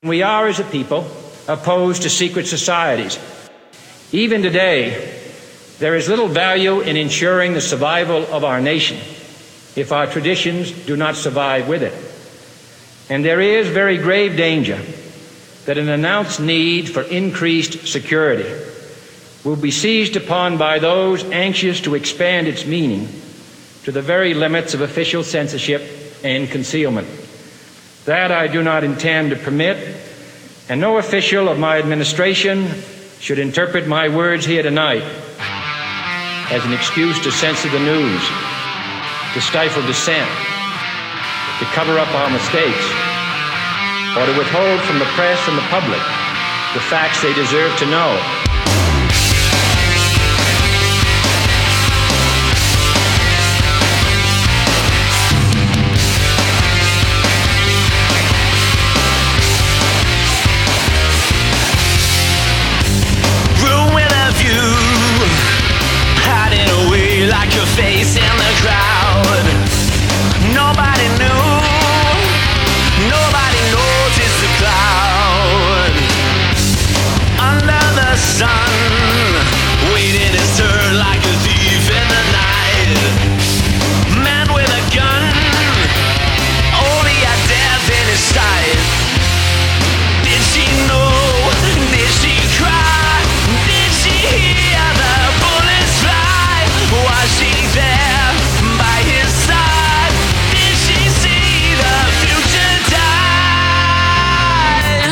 We are, as a people, opposed to secret societies. Even today, there is little value in ensuring the survival of our nation if our traditions do not survive with it. And there is very grave danger that an announced need for increased security will be seized upon by those anxious to expand its meaning to the very limits of official censorship and concealment. That I do not intend to permit, and no official of my administration should interpret my words here tonight as an excuse to censor the news, to stifle dissent, to cover up our mistakes, or to withhold from the press and the public the facts they deserve to know. Like your face in the crowd. Nobody knew, nobody noticed the cloud. Under the sun, waiting his turn like a thief in the night. Man with a gun, only had death in his sight. Did she know? Did she cry? Did she hear the bullets fly? Was she there by his side? Did she see the future die?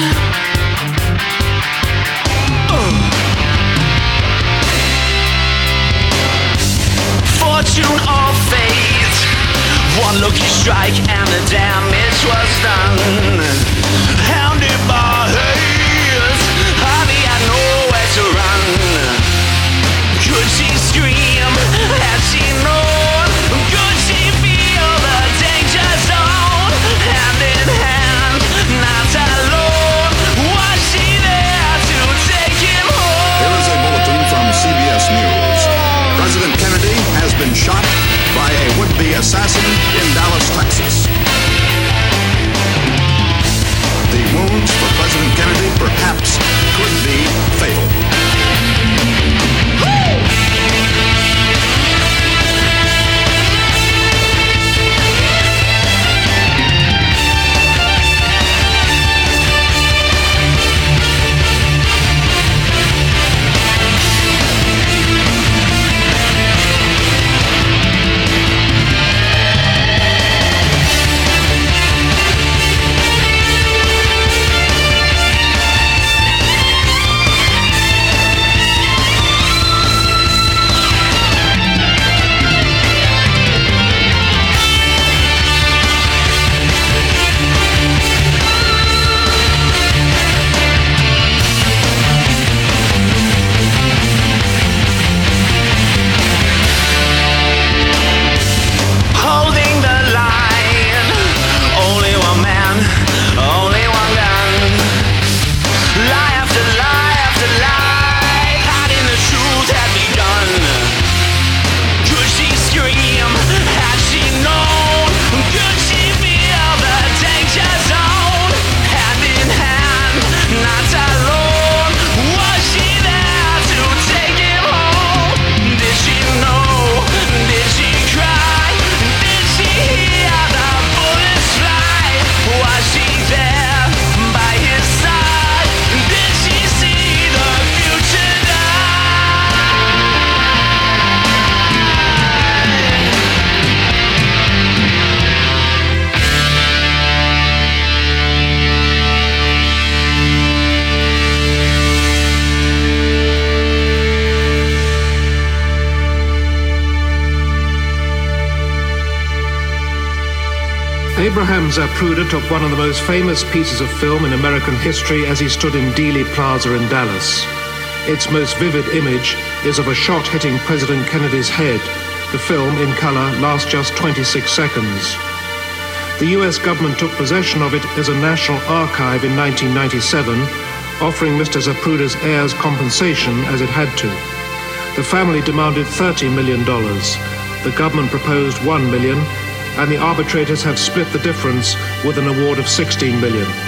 Fortune or fate, one lucky strike and the damage was done. Hounded by hate, Harvey had nowhere to run. Could she scream? Had she known? Could she feel the danger zone? Hand in hand, not alone. Was she there to take him home? Here is a bulletin from CBS News. President Kennedy has been shot by a would-be assassin in Dallas, Texas. The wounds for President Kennedy perhaps could be fatal. Abraham Zapruder took one of the most famous pieces of film in American history as he stood in Dealey Plaza in Dallas. Its most vivid image is of a shot hitting President Kennedy's head. The film, in color, lasts just 26 seconds. The US government took possession of it as a national archive in 1997, offering Mr. Zapruder's heirs compensation as it had to. The family demanded $30 million. The government proposed $1 million, and the arbitrators have split the difference with an award of $16 million.